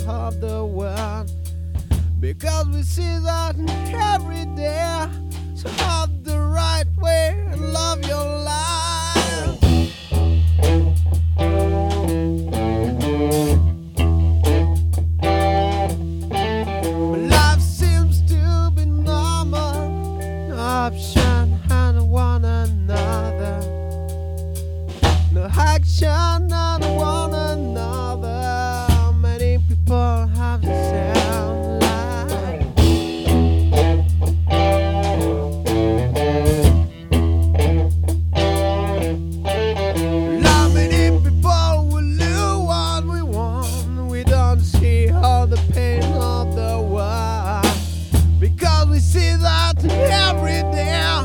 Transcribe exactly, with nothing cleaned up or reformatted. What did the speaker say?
of the world, because we see that every day. So have the right way and love your life. Life seems to be normal, no option on one another, no action on one another. Many people have the same life. Not many people will do what we want. We don't see all the pain of the world, because we see that every day.